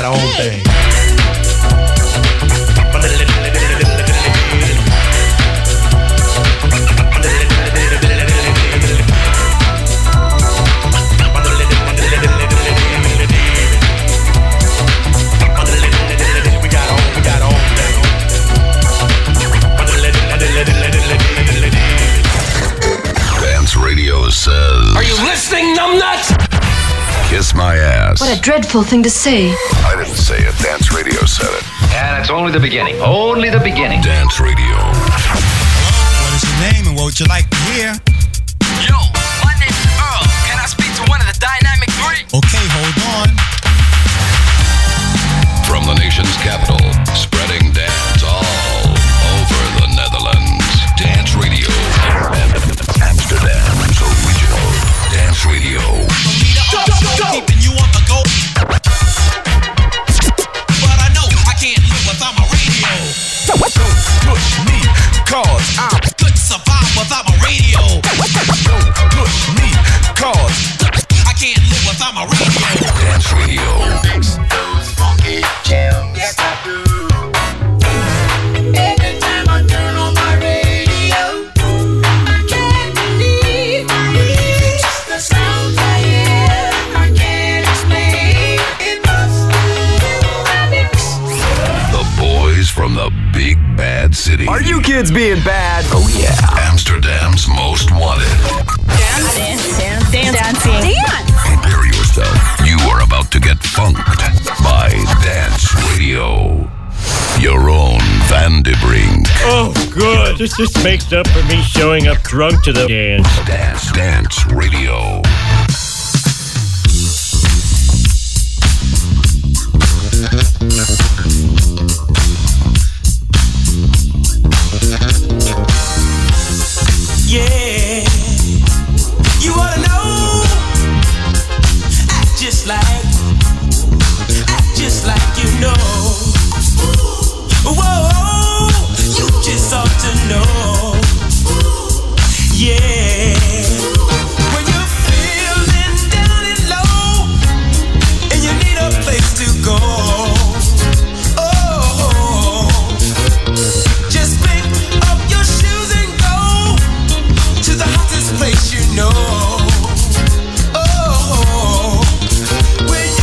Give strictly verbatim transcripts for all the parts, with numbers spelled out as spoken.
our own thing. Radio says, are you listening, numbnuts? Kiss my ass. What a dreadful thing to say. I didn't say it. Dance Radio said it. And it's only the beginning. Only the beginning. Dance Radio. Hello, what is your name and what would you like to hear? Yo, my name's Earl. Can I speak to one of the Dynamic Three? Okay, hold on. From the nation's capital, spreading dance all over the Netherlands. Dance Radio. Amsterdam's original Dance Radio. Go, go, go. Keeping you on the go. But I know I can't live without my radio. Don't push me, cause I couldn't survive without my radio. Don't push me, cause I can't live without my radio. Dance Radio. Mix those funky jams. Yes, I do. Every time I turn on my radio, I can't believe my ears. The sounds I hear, I can't explain. It must be The boys from the big bad city. Are you kids being bad? Oh yeah. Amsterdam's most wanted. Dance, dance, dance, dancing. Dance. Prepare yourself. You are about to get funked by Dance Radio. Your own Van de Brink. Oh, good. This just makes up for me showing up drunk to the dance. Dance, Dance Radio. Yeah, you ought to know. Act just like, act just like you know. Whoa, you just ought to know. Yeah, when you're feeling down and low and you need a place to go. Oh, just pick up your shoes and go to the hottest place you know. Oh, when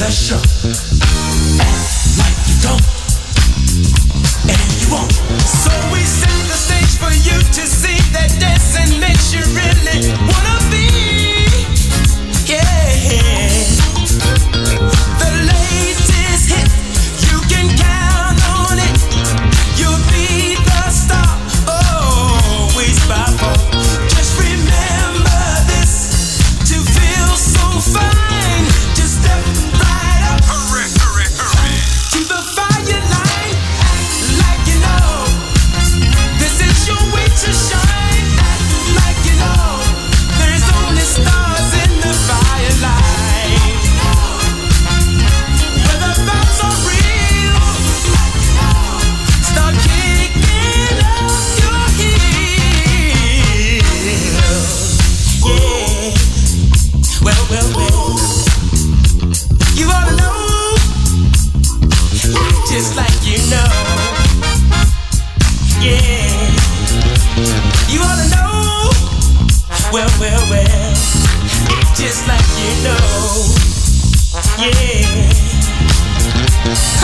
special. Act like you don't, and you won't. So we set the stage for you to see that dancing makes you really wanna be. Yeah. The latest hit, you can count on it. You'll be the star, always by far. Just remember this, to feel so fine, just step right up. Hurry, hurry, hurry. To the fire line, act like you know. This is your way to shine, act like you know. There's only stars in the firelight. Where the vibes are real, start kicking up your heels. Yeah. Well, well, well. You ought to know, act just like you know. Yeah. You ought to know. Well, well, well. Act just like you know. Yeah. Ha.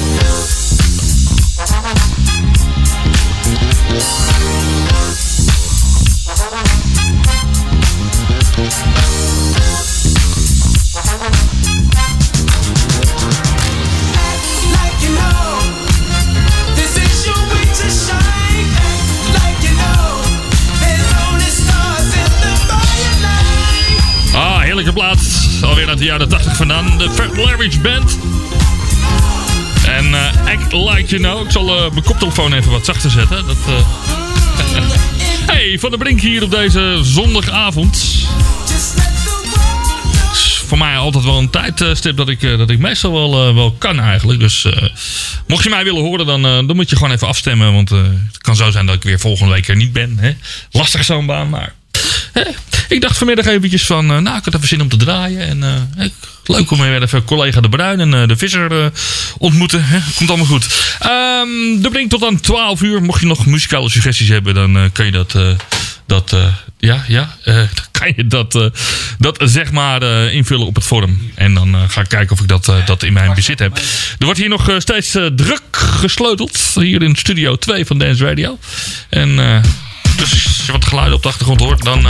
Like you know, this is your way to shine. Like you know, there's only stars in the firelight. Ah, heerlijke plaat. Alweer uit de jaren tachtig vandaan. De Fred Larridge Band. En uh, Act Like You Know. Ik zal uh, mijn koptelefoon even wat zachter zetten. Dat, uh... Hey, Van der Brink hier op deze zondagavond. Just let the world Is voor mij altijd wel een tijdstip dat ik, uh, dat ik meestal wel, uh, wel kan eigenlijk. Dus uh, mocht je mij willen horen, dan, uh, dan moet je gewoon even afstemmen. Want uh, het kan zo zijn dat ik weer volgende week er niet ben. Hè? Lastig zo'n baan, maar... Hè? Ik dacht vanmiddag eventjes van, uh, nou, ik had even zin om te draaien. En uh, ik, leuk om weer even collega De Bruin en uh, De Visser uh, ontmoeten. Hè? Komt allemaal goed. Um, de Brink tot aan twaalf uur. Mocht je nog muzikale suggesties hebben, dan uh, kan je dat... Uh, dat uh, ja, ja. Uh, dan kan je dat, uh, dat zeg maar uh, invullen op het forum. En dan uh, ga ik kijken of ik dat, uh, dat in mijn bezit heb. Er wordt hier nog uh, steeds uh, druk gesleuteld. Hier in studio twee van Dance Radio. En... Uh, Dus als je wat geluiden op de achtergrond hoort, dan, uh,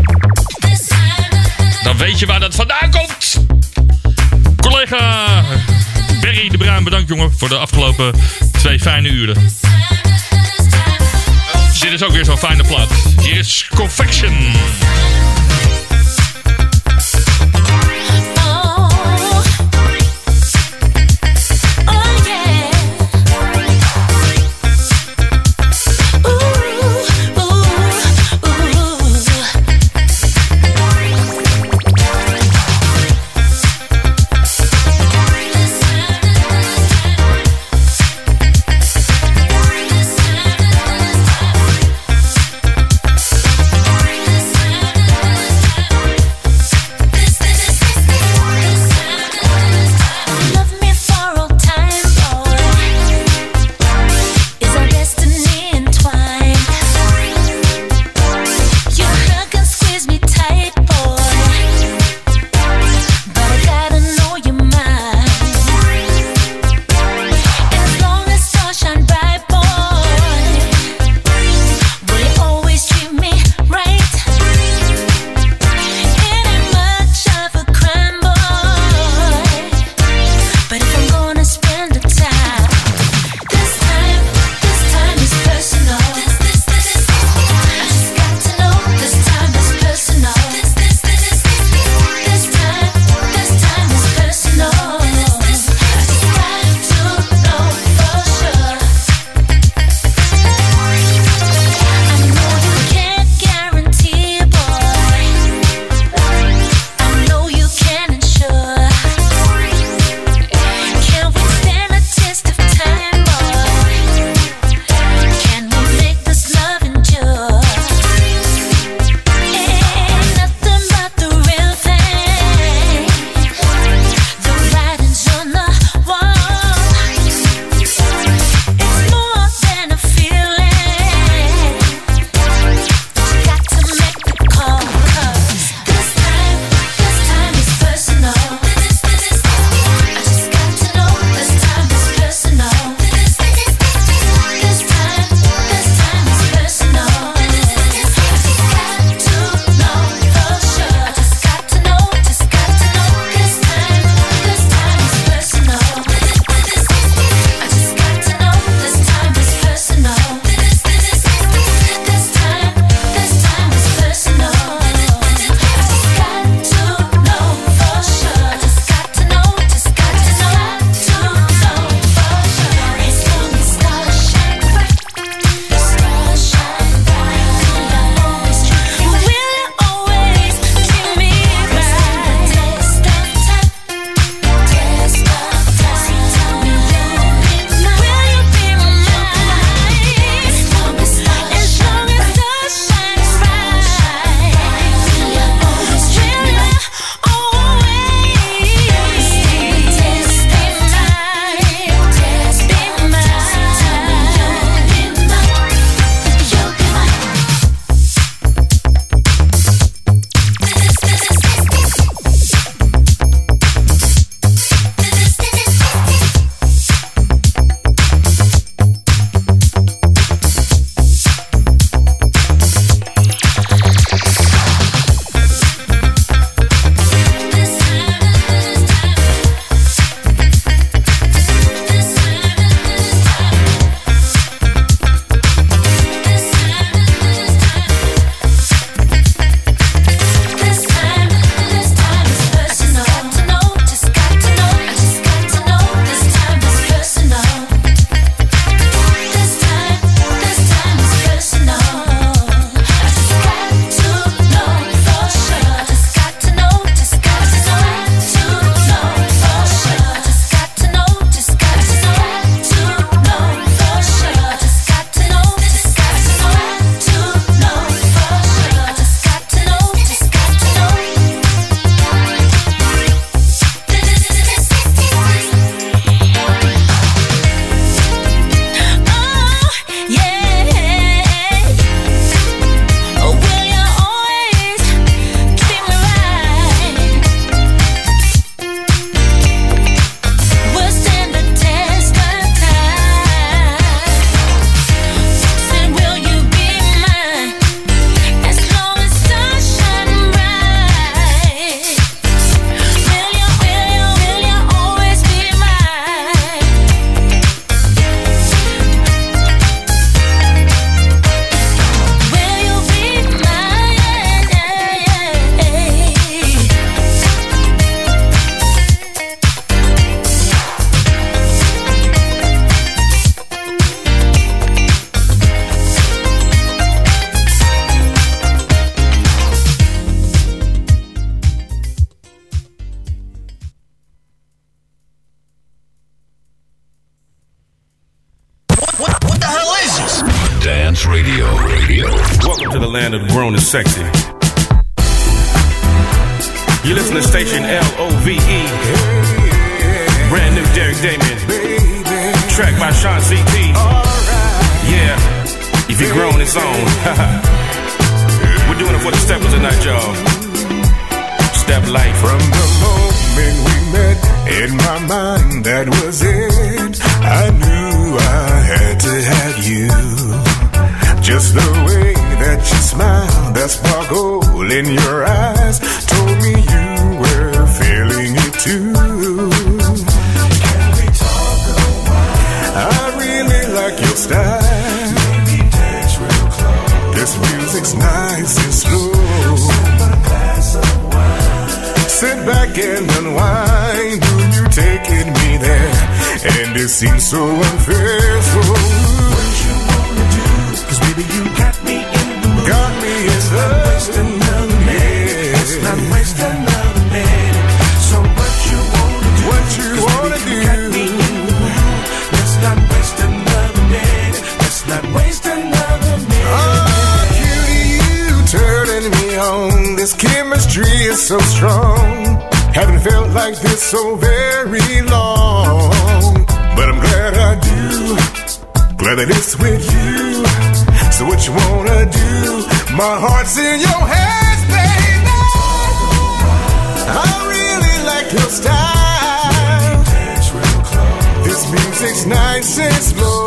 dan weet je waar dat vandaan komt. Collega Berry De Bruin, bedankt jongen voor de afgelopen twee fijne uren. Dus dit is ook weer zo'n fijne plaat. Hier is Confection. This Radio. Radio. Welcome to the land of the grown and sexy. You listen to station L O V E. Brand new Derek Damien. Track by Sean C P. Yeah, if you're grown, it's on. We're doing it for the steppers tonight, y'all. Step life. From the moment we met, in my mind that was it. I knew I had to have you. Just the way that you smile, that sparkle in your eyes told me you were feeling it too. Can we talk a while? I really like your style. Maybe dance real close. This music's nice and slow. Sit back and unwind. Do you taking me there? And it seems so unfair. So what you wanna do? Cause baby you got me in the mood. Got me in the waste another minute. Let's not waste another minute. So what you wanna do? What you wanna do? You got me in the mood. Let's not waste another minute. Let's not waste another minute. Oh, cutie, you turning me on. This chemistry is so strong. Haven't felt like this so very long. But I'm glad I do. Glad that it's with you. So what you wanna do? My heart's in your hands, baby. I really like your style. This music's nice and slow.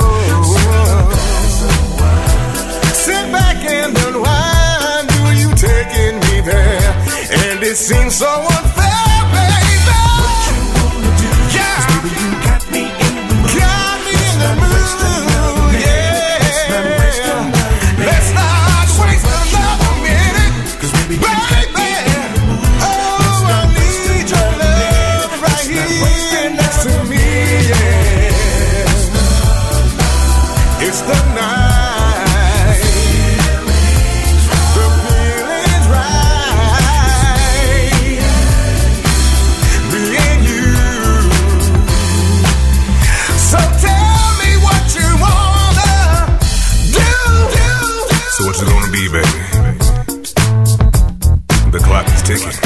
Sit back and unwind. Do you taking me there? And it seems so unfair, baby. What you wanna do? Yeah, baby, you got me in the mood. Got me in the mood. Yeah. Let's not waste another minute. Let's not waste another minute. Cause baby, you got me in the mood. Oh, I need your love right here next to me. Yeah. It's the night. What's it gonna be, baby? The clock is ticking.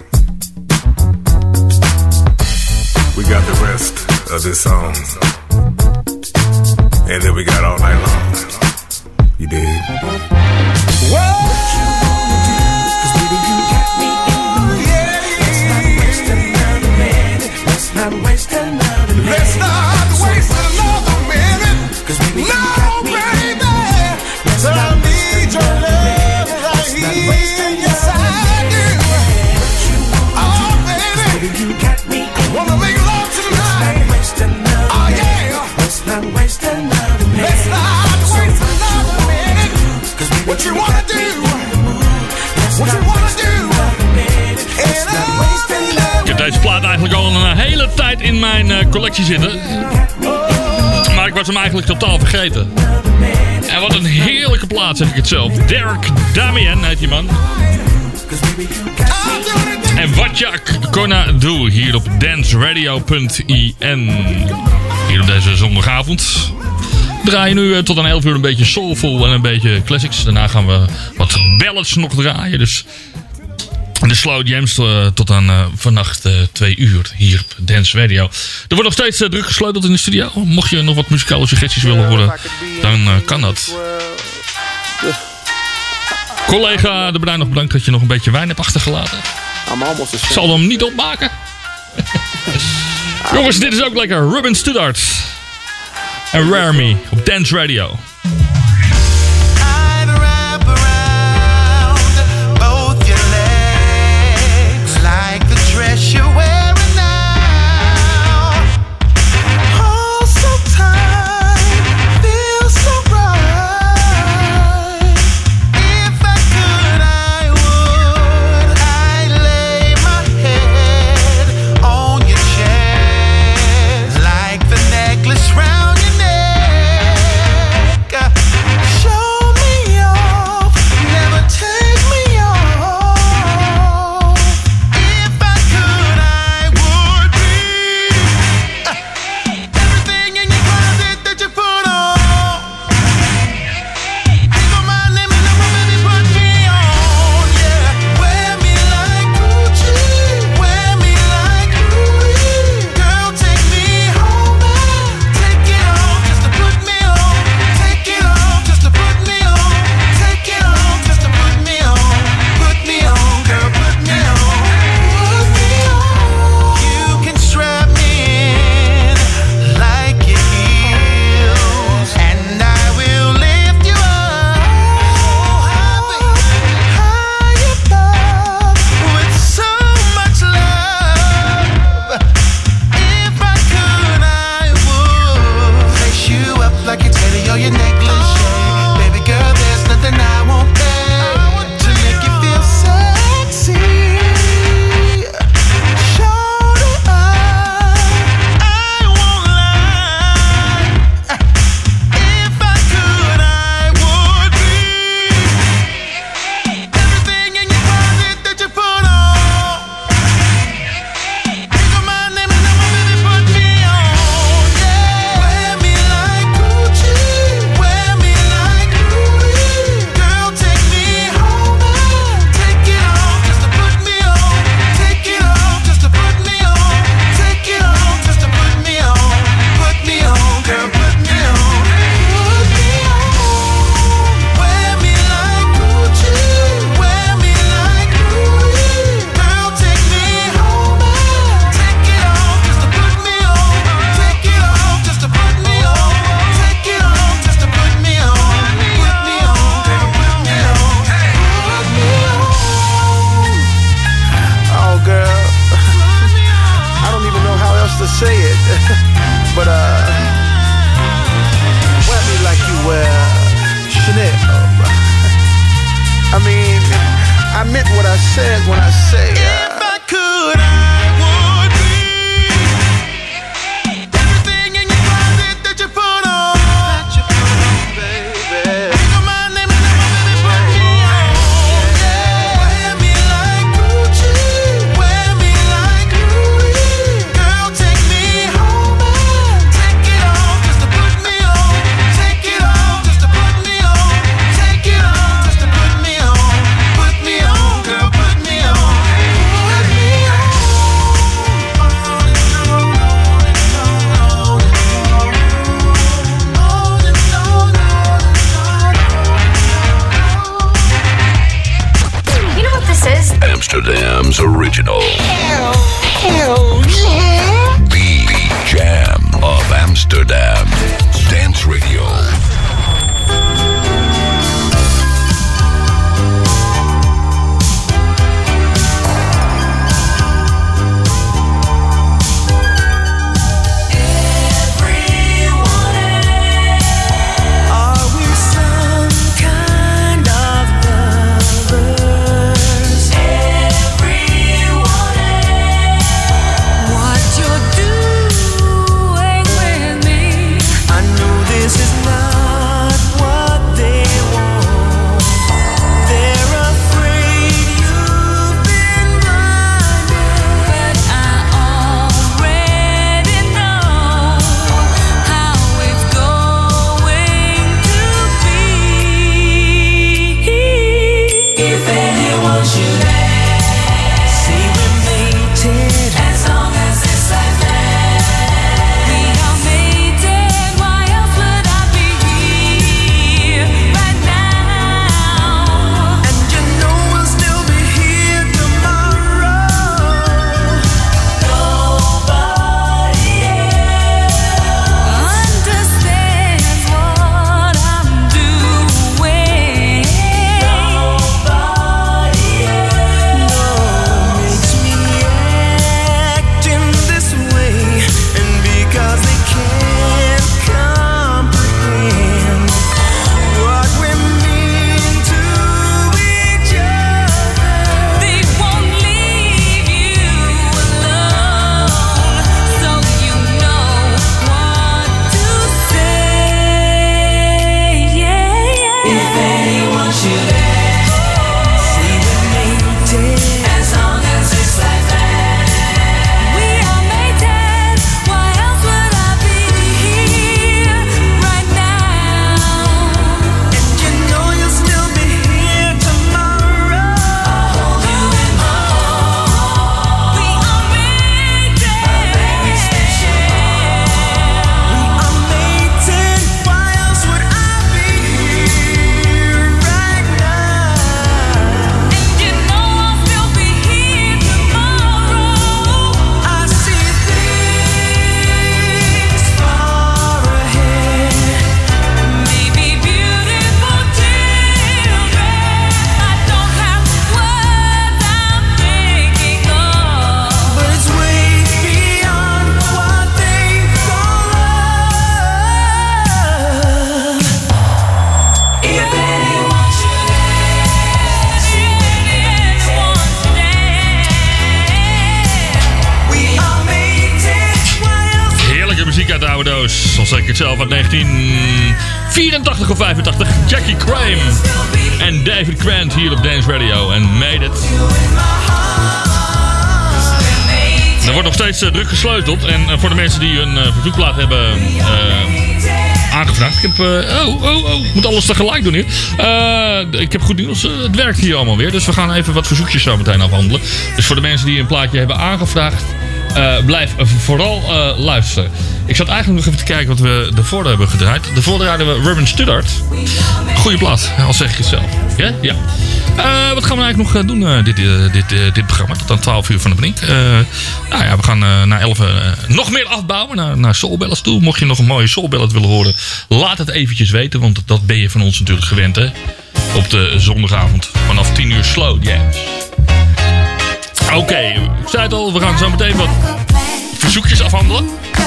We got the rest of this song, and then we got all night long. You dig? What you wanna do? 'Cause baby, you got me in the mood. Yeah. Let's not waste another minute. Let's not waste another minute. Let's not waste another minute. 'Cause baby, you got me in the mood. Let's not need your love right here, yes I do. Oh baby, you got me. Wanna make love tonight? Let's not waste another oh yeah. Let's not waste another minute. Let's not waste another minute. Cause what you wanna do? What you wanna do? Ik heb deze plaat eigenlijk al een hele tijd in mijn uh, collectie zitten. Maar ik was hem eigenlijk totaal vergeten. En wat een heerlijke plaat, zeg ik het zelf. Derek Damien heet die man. En wat je gonna do hier op dance radio punt i n. Hier op deze zondagavond. We draaien nu uh, tot aan elf uur een beetje soulful en een beetje classics. Daarna gaan we wat ballads nog draaien. Dus de slow jams uh, tot aan uh, vannacht uh, twee uur hier op Dance Radio. Er wordt nog steeds uh, druk gesleuteld in de studio. Mocht je nog wat muzikale suggesties willen horen, dan uh, kan dat. Collega De Bruin, nog bedankt dat je nog een beetje wijn hebt achtergelaten. Ik zal hem niet opmaken. Jongens, dit is ook lekker. Ruben Studdard en Rare Me op Dance Radio. You're wearing now. Oh, so tight, feels so right. If I could, I would. I lay my head on your chest, like the necklace round your neck. zeg ik het zelf, uit negentien vierentachtig of vijfentachtig. Jackie Crane en David Grant hier op Dance Radio. En Made It. Er wordt nog steeds uh, druk gesleuteld. En uh, voor de mensen die een uh, verzoekplaat hebben uh, aangevraagd. Ik heb... Uh, oh, oh, oh. Ik moet alles tegelijk doen hier. Uh, ik heb goed nieuws. Uh, het werkt hier allemaal weer. Dus we gaan even wat verzoekjes zo meteen afhandelen. Dus voor de mensen die een plaatje hebben aangevraagd. Uh, blijf vooral uh, luisteren. Ik zat eigenlijk nog even te kijken wat we ervoor hebben gedraaid. Daarvoor draaiden we Ruben Studdard. Goeie plaat, al zeg ik het zelf. Yeah? Ja. Uh, wat gaan we eigenlijk nog doen, uh, dit, uh, dit, uh, dit programma? Tot aan twaalf uur van de Brink. Uh, nou ja, we gaan uh, na elf uh, nog meer afbouwen naar, naar Soulballads toe. Mocht je nog een mooie Soulballad willen horen, laat het eventjes weten. Want dat ben je van ons natuurlijk gewend, hè? Op de zondagavond vanaf tien uur slow jams. Oké, okay, ik zei het al, we gaan zo meteen wat verzoekjes afhandelen.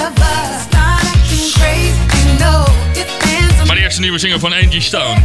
Maar eerst een nieuwe single van Angie Stone.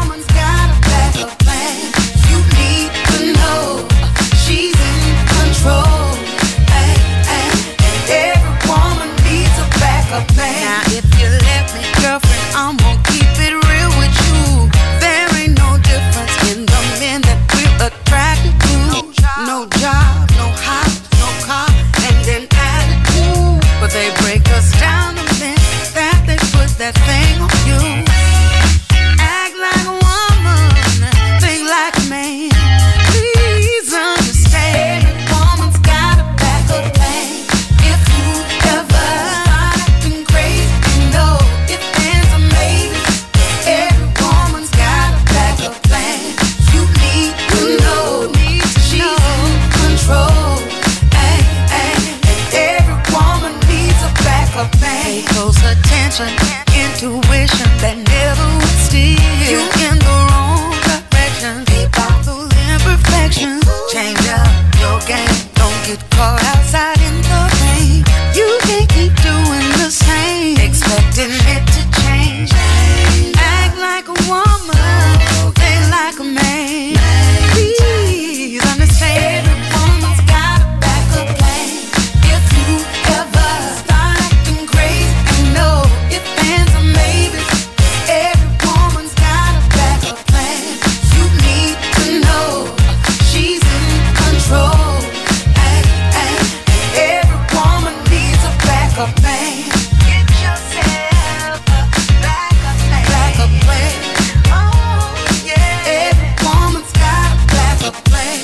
Now if you let me, girlfriend, I'm gonna keep it real with you. There ain't no difference in the men that we're attracted to. No job, no house, no car, and an attitude. But they break us down the minute that they put that thing on you. Act like a woman, think like a man. Please understand, every woman's got a backup plan. If you ever start acting crazy, you know it ends amazing. Every woman's got a backup plan. You need to know, need to she's in control. Ay, ay, and every woman needs a backup plan. Pay close attention, intuition that never would steer you in the wrong direction. Keep out those imperfections. Change up your game. Don't get caught outside in the rain. You can't keep doing the same, expecting it to change. Act like a woman, think like a man. Please understand, every woman's got a backup plan. If you ever start acting crazy, you know it ends a maybe. Every woman's got a backup plan. You need to know she's in control. Ay, ay, every woman needs a backup plan. Get yourself a backup plan. Backup plan. Oh yeah. Every woman's got a backup plan.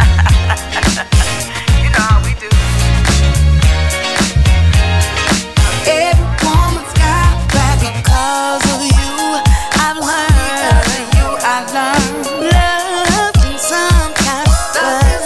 You know how we do. Every woman's got a backup. Because of you, I've learned. Because of you, I've learned. Love can sometimes hurt.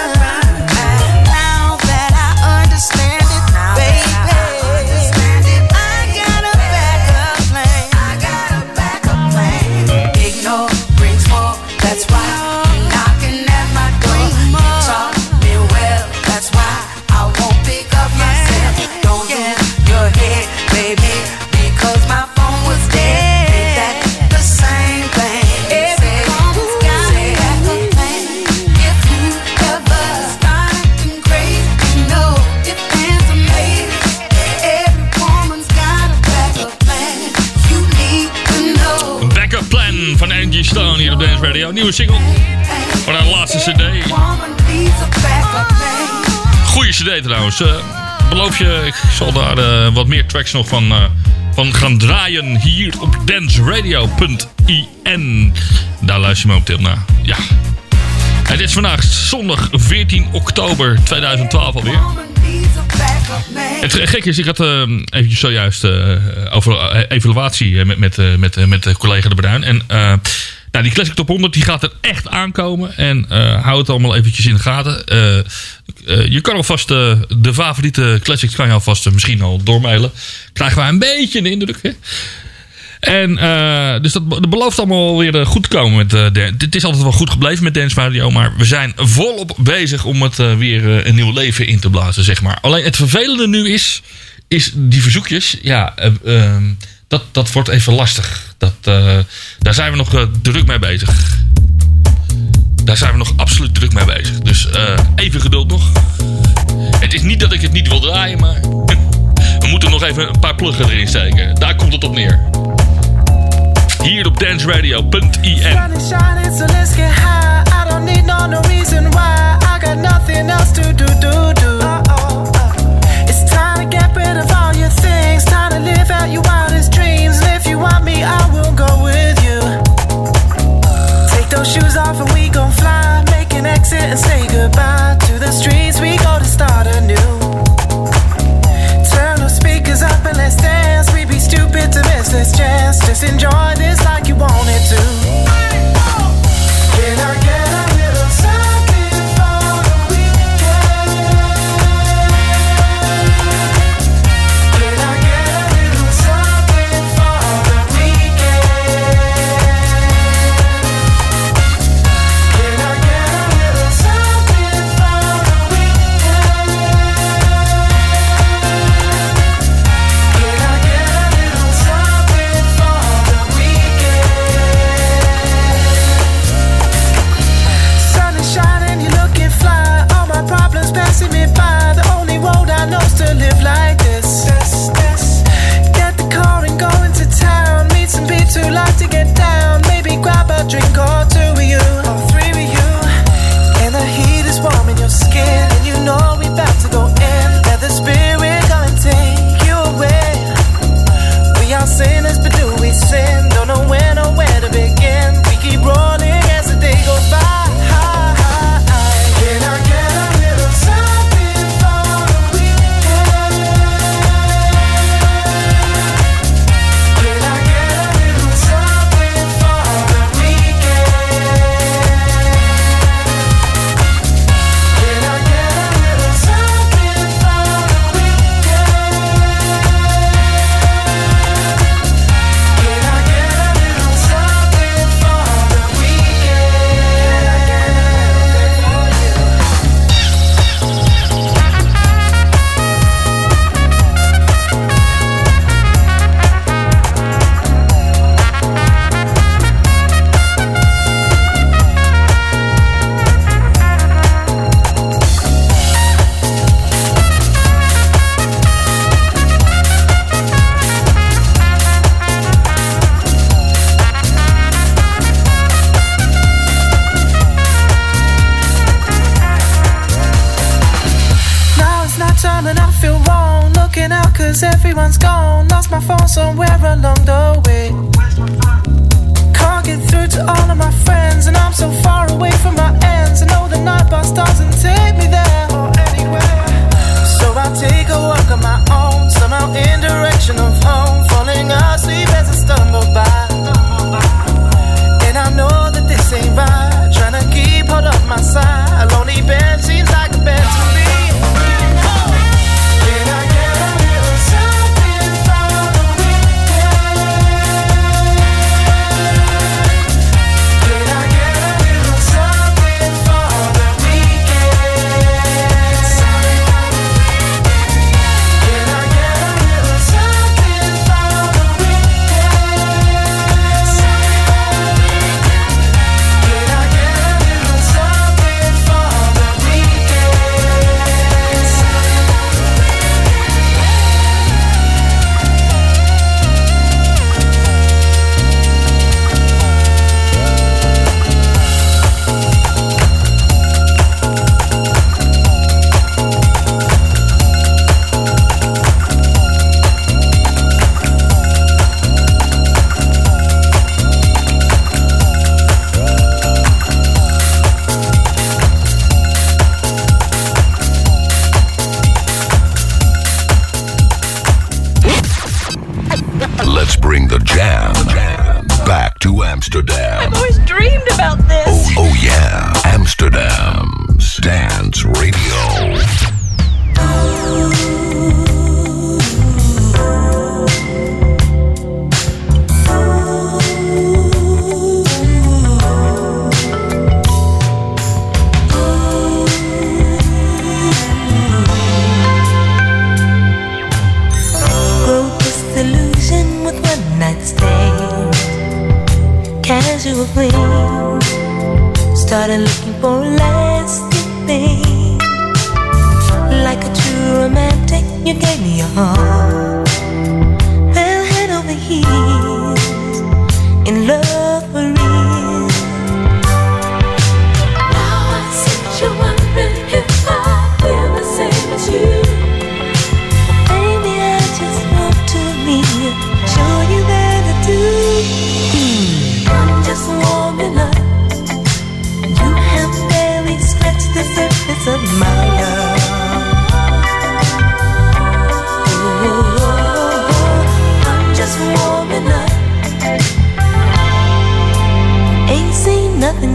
Now that I understand it, baby, I got a backup plan. I got a backup plan. Ignore brings more. That's why you're knocking at my door. You taught me well. That's why I won't pick up myself. Don't lose your head, baby, because my phone was dead. Ain't that the same thing? Every woman's got a backup plan. If you ever start acting crazy, you know it ends amazing. Every woman's got a backup plan. You need to know. Backup Plan van Angie Stone hier op Dance Radio. Nieuwe single van haar laatste cd. Woman needs a backup plan. Goeie cd trouwens. Uh, beloof je, ik zal daar uh, wat meer tracks nog van, uh, van gaan draaien hier op dance radio punt i n. Daar luister je momenteel naar. Ja. Het is vandaag zondag veertien oktober tweeduizend twaalf alweer. Het gekke is, ik had uh, eventjes zojuist uh, over uh, evaluatie uh, met, met, uh, met, uh, met uh, collega De Bruin. En uh, nou, die Classic Top honderd die gaat er echt aankomen. En uh, hou het allemaal eventjes in de gaten. Uh, uh, je kan alvast uh, de favoriete classics kan je alvast uh, misschien al doormailen. Krijgen we een beetje de indruk, hè? En uh, dus dat, dat belooft allemaal weer uh, goed te komen. Met, uh, de, het is altijd wel goed gebleven met Dance Radio. Maar we zijn volop bezig om het uh, weer uh, een nieuw leven in te blazen, zeg maar. Alleen het vervelende nu is, is die verzoekjes. Ja, uh, uh, dat, dat wordt even lastig. Dat, uh, daar zijn we nog uh, druk mee bezig. Daar zijn we nog absoluut druk mee bezig. Dus uh, even geduld nog. Het is niet dat ik het niet wil draaien, maar we moeten nog even even een paar pluggen erin steken. Daar komt het op neer. Hier op dance radio punt i n. Sun is shining, so let's get high. I don't need no, no reason why. I got nothing else to do, do, do. It's time to get rid of all your things. Time to live out your wildest dreams. And if you want me, I will go with you. Take those shoes off and we gon' fly. Make an exit and say goodbye to the streets. We go to start anew. Turn those speakers up and let's dance. We'd be stupid to miss this chance. Just enjoy this like you wanted to. Can I get a little something for the weekend? Can I get a little something for the weekend? Can I get a little something for the weekend? Can I get a little something for the weekend? Sun is shining, you're looking fly. All my problems passing me by. The only road I know's to live like this. Get the car and go into town. Meet some peeps who like to get down. Maybe grab a drink or two with you, or three with you. And the heat is warm in your skin, and you know we about to go in. Let the spirit come and take you away. We are sinners, but do we sin? Don't know when or where to begin. We keep rolling as the day goes by. Can I get a little something for the weekend? Can I get a little something for the weekend? Can I get a little something for the weekend? Can I get a little something for the Now it's night time and I feel wrong. Looking out cause everyone's gone. Lost my phone somewhere along the way. Can't get through to all of my friends, and I'm so far away from my ends. I know the night bus doesn't take me there or anywhere. So I'll take a walk on my own, somehow in direction of home. Falling asleep as I stumble by. And I know that this ain't right. Trying to keep hold of my side. A lonely bed seems like a bed to me. Can I get a little something for the weekend? Can I get a little something for the weekend? Can I get a little something for the weekend? Can I get a little something for the Let's bring the jam back to Amsterdam. I've always dreamed about this. Oh, oh yeah, Amsterdam's Dance Radio. Casual flame, started looking for a lasting thing. Like a true romantic, you gave me your heart.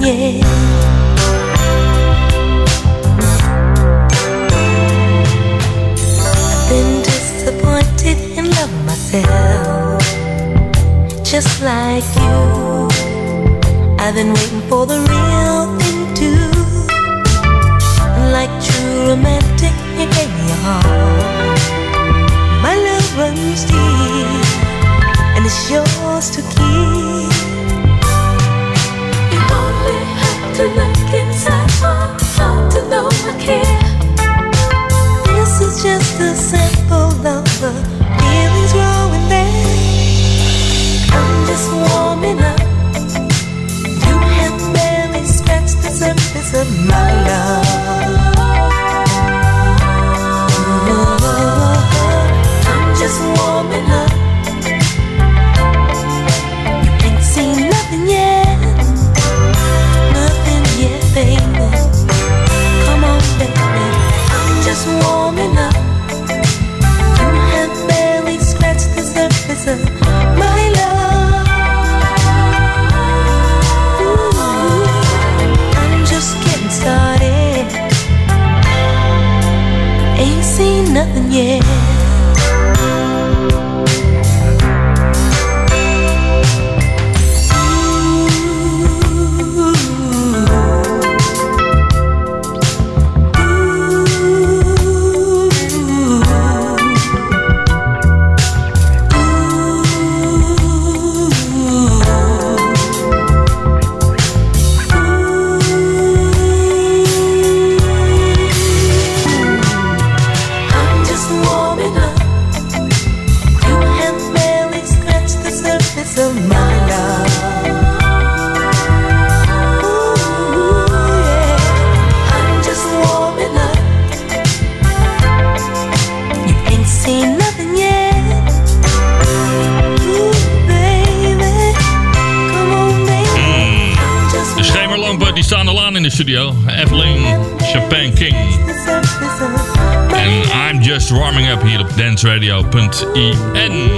yet. I've been disappointed in love myself, just like you. I've been waiting for the real thing too. Like true romantic, you gave me a heart. My love runs deep, and it's yours to keep. You only have to look inside my heart to know I care. This is just a sample of the feelings growing there. I'm just warming up. You have barely scratched the surface of my love. I'm just warming up. You ain't seen nothing yet, nothing yet, baby. Come on, baby. I'm just warming up. You have barely scratched the surface of my love. Ooh, I'm just getting started. Ain't seen nothing yet. In de studio, Evelyn Champagne King. En I'm just warming up hier op dance radio punt i n.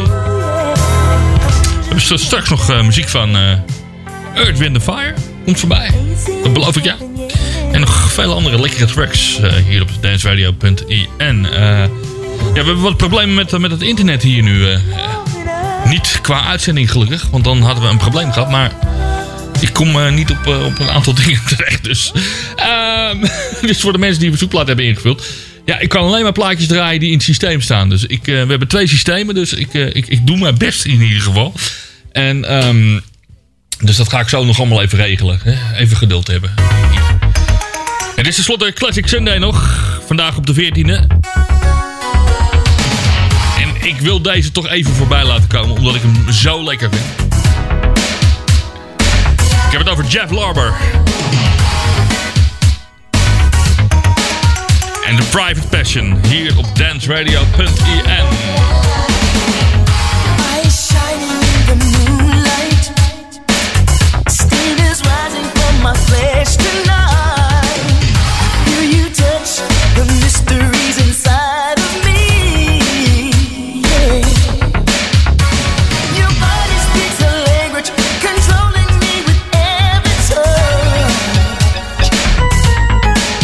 We hebben straks nog uh, muziek van uh, Earth, Wind and Fire. Komt voorbij. Dat beloof ik ja. En nog vele andere lekkere tracks uh, hier op dance radio punt i n. Uh, ja, we hebben wat problemen met, met het internet hier nu. Uh, niet qua uitzending gelukkig, want dan hadden we een probleem gehad. Maar ik kom uh, niet op, uh, op een aantal dingen terecht. Dus, uh, dus voor de mensen die een verzoekplaat hebben ingevuld. Ja, ik kan alleen maar plaatjes draaien die in het systeem staan. Dus ik, uh, we hebben twee systemen. Dus ik, uh, ik, ik doe mijn best in ieder geval. En, um, dus dat ga ik zo nog allemaal even regelen. Hè? Even geduld hebben. Het is tenslotte Classic Sunday nog. Vandaag op de veertiende. En ik wil deze toch even voorbij laten komen. Omdat ik hem zo lekker vind. Ik heb het over Jeff Lorber. En The Private Passion. Hier op dance radio punt i n.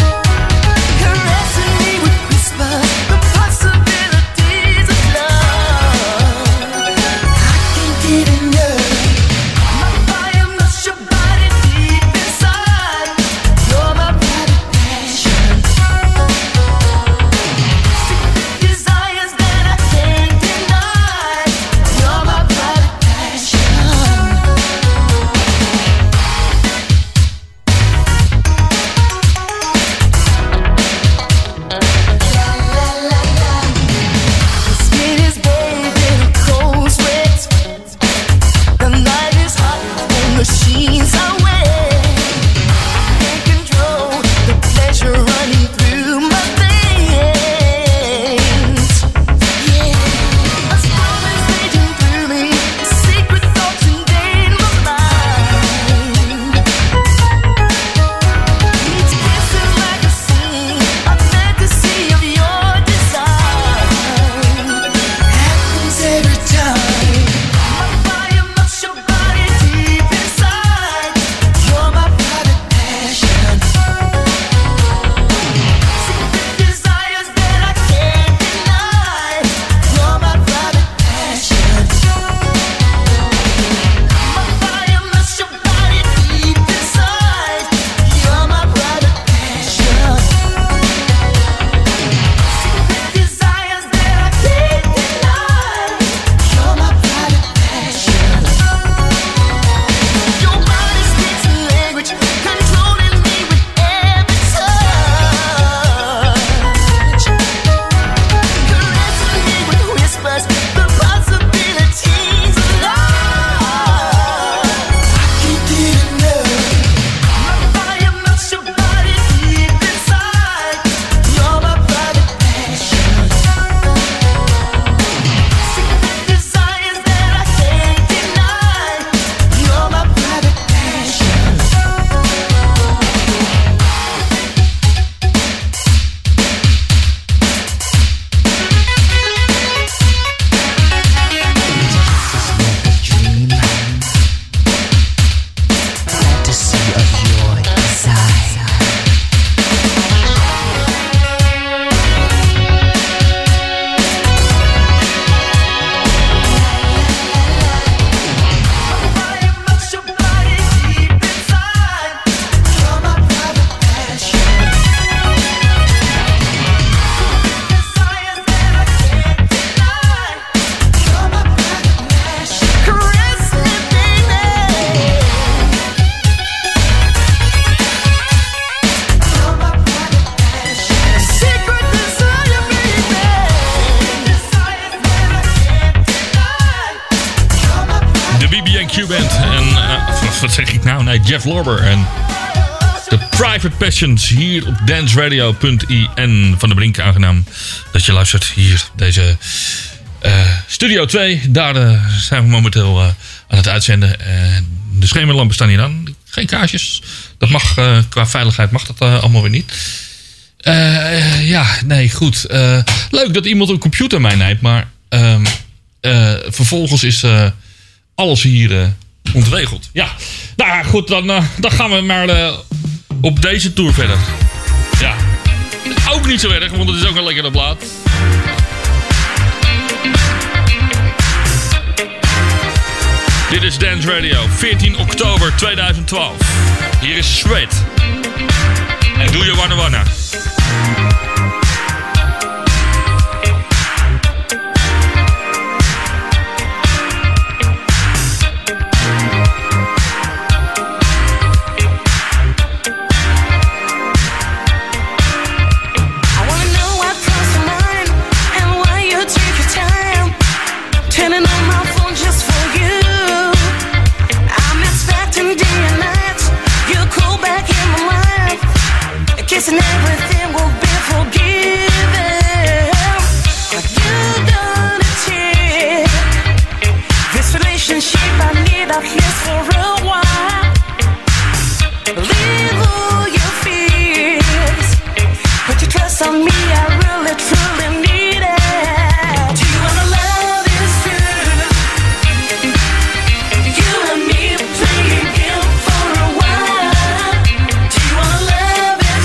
Caressing me with whispers, the possibilities of love. wat zeg ik nou? Nee, Jeff Lorber en The Private Passions hier op danceradio punt i n. Van de Brink, aangenaam dat je luistert hier deze uh, Studio twee. Daar uh, zijn we momenteel uh, aan het uitzenden. Uh, de schemerlampen staan hier aan. Geen kaarsjes. Dat mag, uh, qua veiligheid mag dat uh, allemaal weer niet. Uh, ja, nee, goed. Uh, leuk dat iemand een computer meeneemt, maar uh, uh, vervolgens is uh, alles hier uh, ontregeld. Ja, nou ja, goed, dan, uh, dan gaan we maar uh, op deze tour verder. Ja, ook niet zo erg, want het is ook een lekkere plaat. Dit is Dance Radio, veertien oktober tweeduizend twaalf. Hier is Sweat. En Do You Wanna Wanna. Kissing everything will be forgiven. You done a cheat. This relationship I need at least for a while. Leave all your fears. Put your trust on me, I really truly need it. Do you wanna love this true? You and me playing game for a while. Do you wanna love it?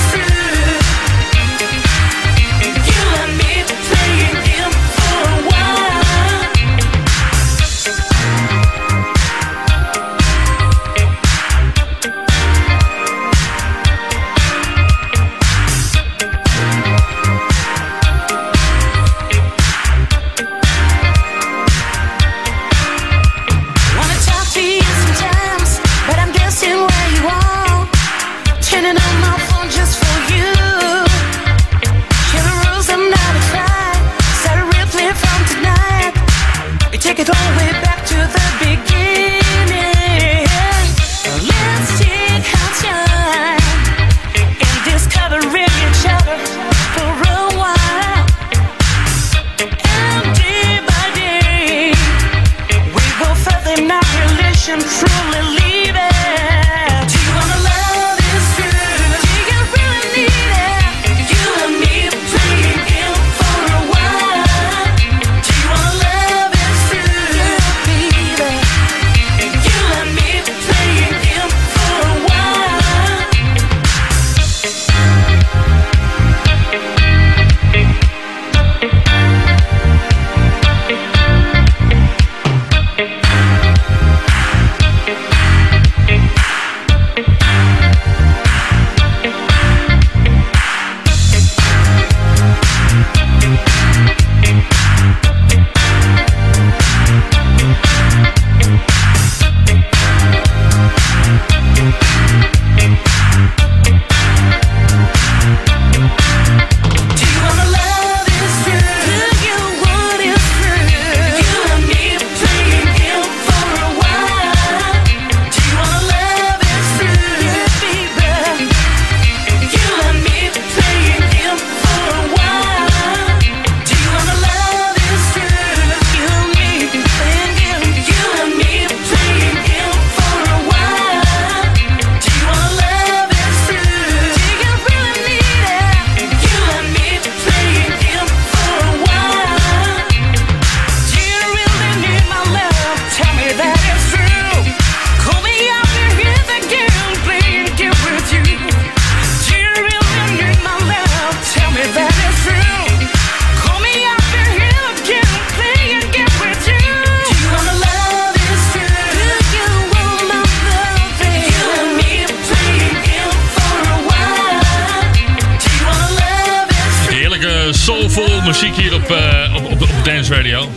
Muziek hier op, uh, op, op, op Dance Radio.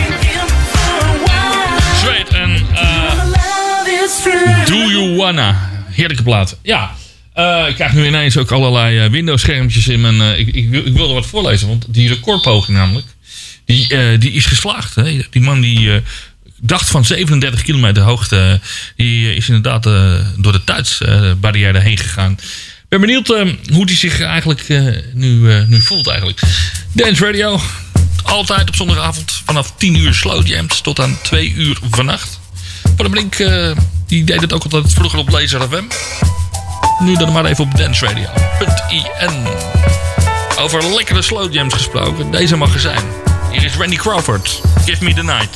Sweat en uh, Do You Wanna. Heerlijke plaat. Ja, uh, ik krijg nu ineens ook allerlei uh, Windows schermpjes in mijn... Uh, ik, ik, ik wilde wat voorlezen, want die recordpoging namelijk, die, uh, die is geslaagd. Hè? Die man die uh, dacht van zevenendertig kilometer hoogte. Die is inderdaad uh, door de tijdsbarrière uh, heen gegaan. Ik ben benieuwd uh, hoe die zich eigenlijk uh, nu, uh, nu voelt eigenlijk. Dance Radio. Altijd op zondagavond vanaf tien uur slow jams tot aan twee uur vannacht. Van der Brink uh, die deed het ook altijd vroeger op Laser F M. Nu dan maar even op dance radio punt i n. Over lekkere slow jams gesproken. Deze mag er zijn. Hier is Randy Crawford. Give Me The Night.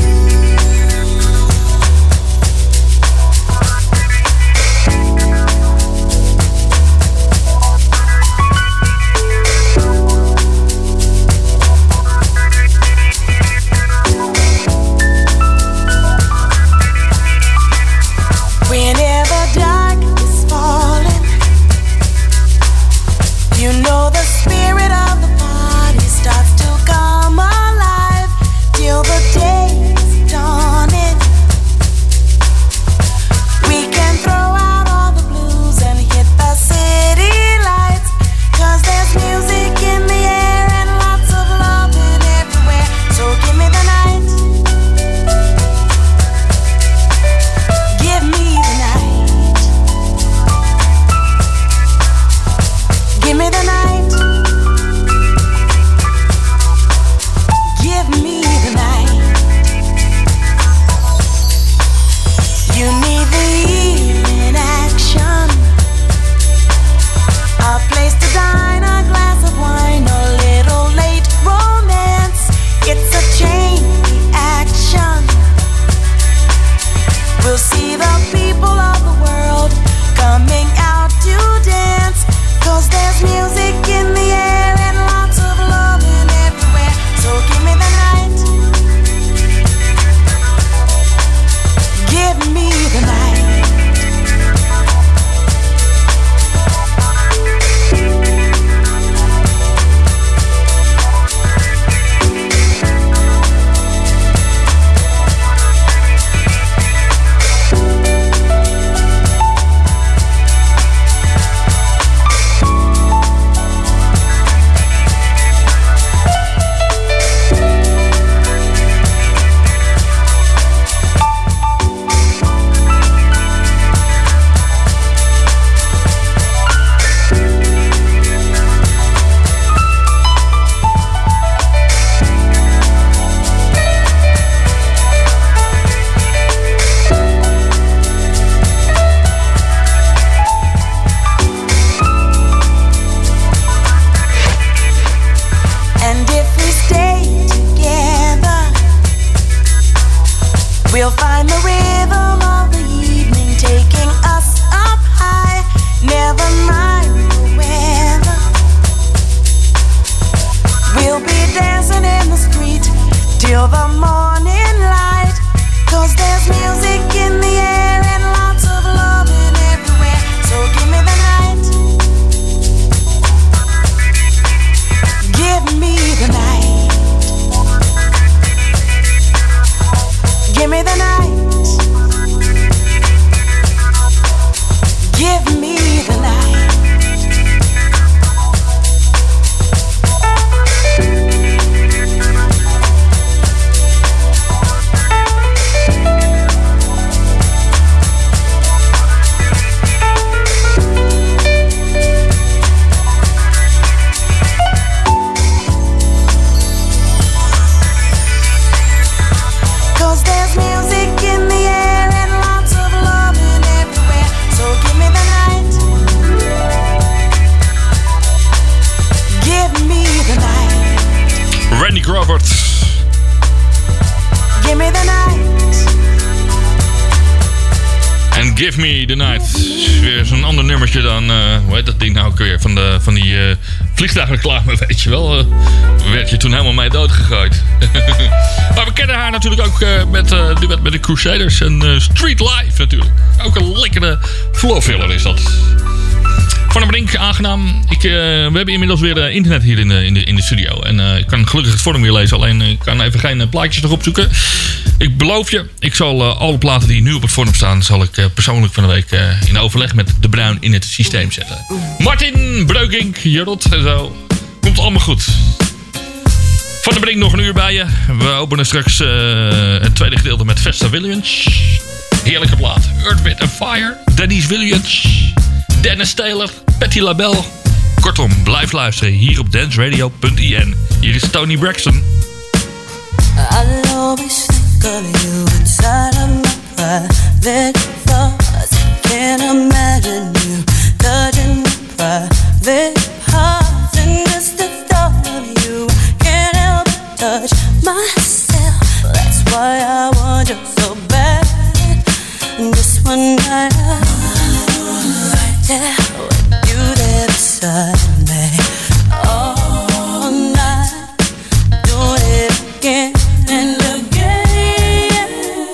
Give Me The Night. Weer zo'n ander nummertje dan, uh, hoe heet dat ding nou ook weer? Van, de, van die uh, vliegtuigreclame, weet je wel. Uh, werd je toen helemaal mee doodgegooid. Maar we kennen haar natuurlijk ook uh, met, uh, met, met de Crusaders en uh, Street Life natuurlijk. Ook een lekkere floorfiller is dat. Van der Brink, aangenaam. Ik, uh, we hebben inmiddels weer uh, internet hier in de, in de, in de studio. En uh, ik kan gelukkig het forum weer lezen. Alleen uh, ik kan even geen uh, plaatjes erop zoeken. Ik beloof je, ik zal uh, alle platen die nu op het forum staan... zal ik uh, persoonlijk van de week uh, in overleg met De Bruin in het systeem zetten. Martin Breukink, Jerot en zo. Komt allemaal goed. Van der Brink nog een uur bij je. We openen straks uh, het tweede gedeelte met Vesta Williams. Heerlijke plaat. Earth, Wind and Fire. Denise Williams. Dennis Taylor. Patti LaBelle. Kortom, blijf luisteren hier op dance radio punt i n. Hier is Tony Braxton. I'll always think of you inside of my private thoughts. Can't imagine you touching my private parts. And just the thought of you, can't help but touch myself. That's why I want you so bad. And just one night, right there with you there beside me. All night, doing it again and again.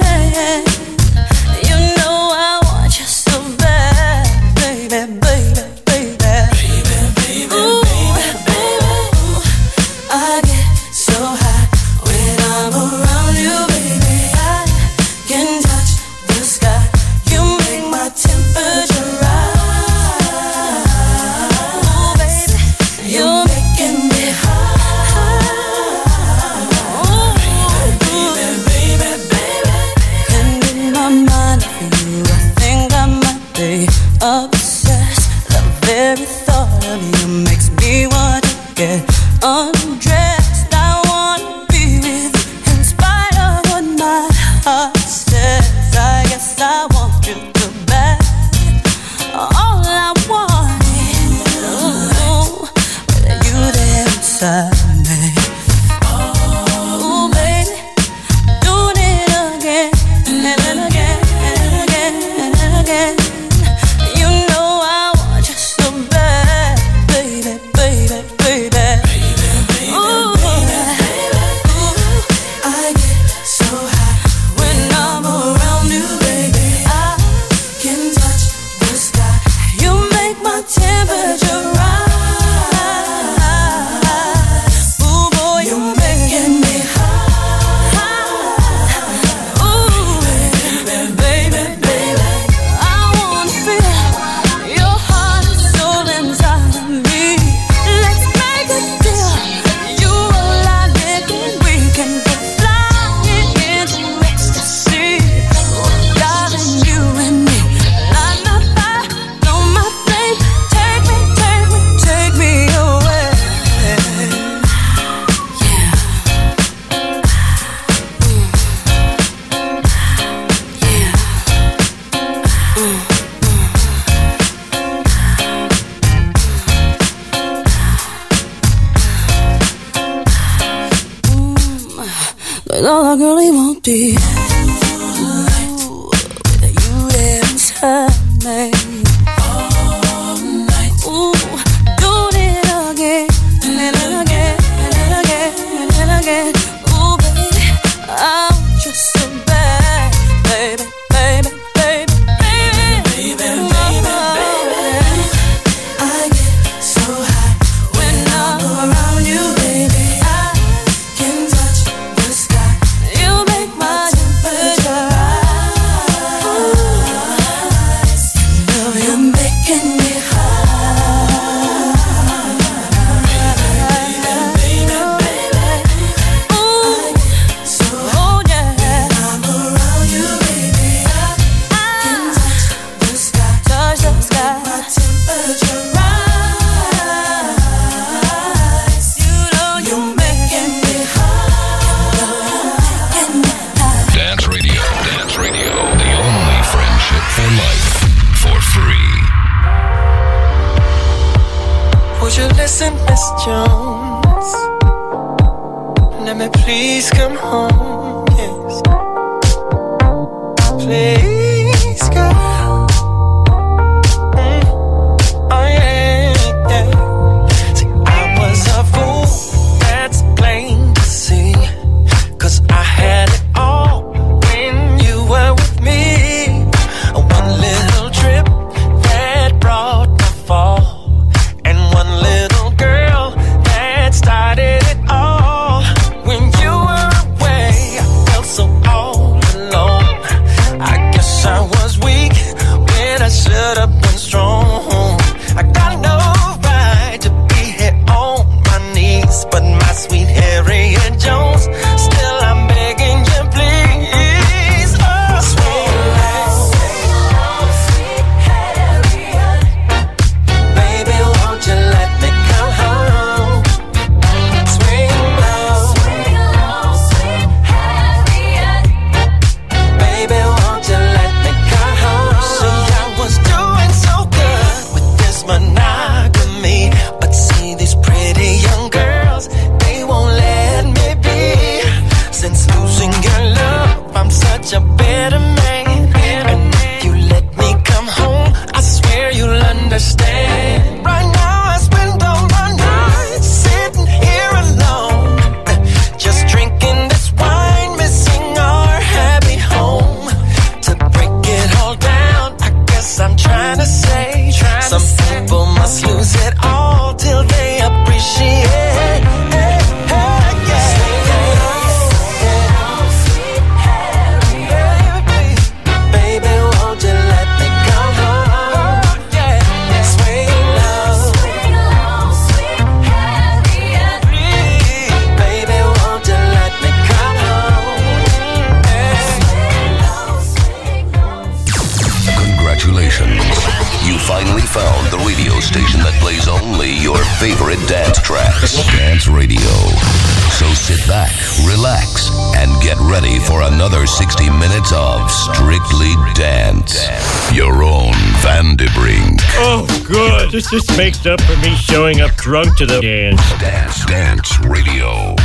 You know I want you so bad, baby, baby, baby, baby, baby, ooh, baby. I get so high when I'm around you, baby. I can touch the sky. You make my temperature rise. Oh, baby, you're making me high. Oh, baby, baby, baby. And in my mind for you, I think I might be obsessed. The very thought of you makes me want to get undressed. I wanna be with you in spite of what my heart says. I guess I want you to back. All I want is ooh, with you there inside me. Oh, baby, doing it again and then again and again and again. You know I want you so bad, baby, baby, baby. Ooh, ooh, I get so high when I'm around you, baby. I can touch the sky. You make my temperature rise. Ooh, boy, you're making me high. Ooh, baby, baby, baby. I wanna feel your heart and soul inside of me. Let's make a deal. You will I live and we can go flying into ecstasy. Darling, you and me, light my fire, blow my flame. Take me, take me, take me away. Cause all I really want be with you there inside me. All night. Ooh, doing it again and then again and then again and then again. Ooh, baby, I want you so bad, baby, baby, baby, baby, baby, baby, baby. I get so high when I'm around you, baby. I can touch the sky. You make my temperature rise. Girl, you're making me high. Baby, baby, baby. Ooh, so oh yeah. I'm around you, baby. I can touch the sky. Touch the sky. My temperature rise. You know you're making me high. Making me high. Dance Radio, Dance Radio, the only friendship for life, for free. Would you listen, Miss Jones? Let me please come home, yes. Please, girl. Mm. Oh, yeah, yeah. See, I was a fool, that's plain to see. Cause I had it all when you were with me. One little trip that brought the fall. And one little girl that started it all. When you were away, I felt so all alone. I guess Jones. Still, I'm begging you, please. Oh, sweet love, sweet Harriet. Baby, won't you let me come home? Sweet love, sweet love, sweet Harriet. Baby, won't you let me come home? See, I was doing so good with this monogamy, but see these pretty young girls, they won't let me be. Since losing your love, I'm such a better man. And if you let me come home, I swear you'll understand. Right now I spend all my nights sitting here alone, just drinking this wine, missing our happy home. To break it all down, I guess I'm trying to say, some people must lose it all till they appreciate. Hey, hey, yeah. Baby, won't you let me come home? Sweet love, baby, won't you let me come home? Congratulations. You finally found the radio station that plays only your favorite dance tracks. Dance Radio. So sit back, relax, and get ready for another sixty minutes of Strictly Dance. Your own Van de Brink. Oh, good. This just makes up for me showing up drunk to the dance. Dance, Dance Radio.